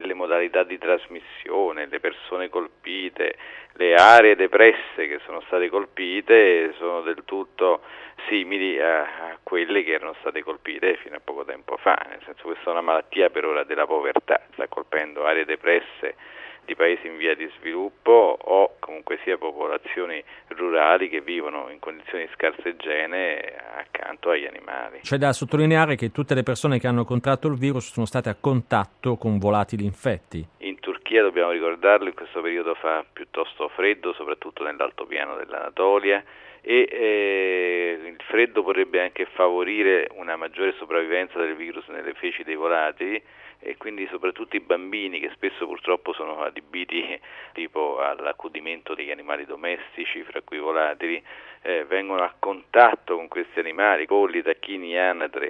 le modalità di trasmissione, le persone colpite, le aree depresse che sono state colpite sono del tutto simili a quelle che erano state colpite fino a poco tempo fa, nel senso questa è una malattia per ora della povertà, sta colpendo aree depresse di paesi in via di sviluppo o comunque sia popolazioni rurali che vivono in condizioni di scarsa igiene accanto agli animali. C'è da sottolineare che tutte le persone che hanno contratto il virus sono state a contatto con volatili infetti. In Turchia, dobbiamo ricordarlo, in questo periodo fa piuttosto freddo, soprattutto nell'altopiano dell'Anatolia, e il freddo potrebbe anche favorire una maggiore sopravvivenza del virus nelle feci dei volatili, e quindi soprattutto i bambini, che spesso purtroppo sono adibiti tipo all'accudimento degli animali domestici, fra cui i volatili, vengono a contatto con questi animali, polli, tacchini, anatre,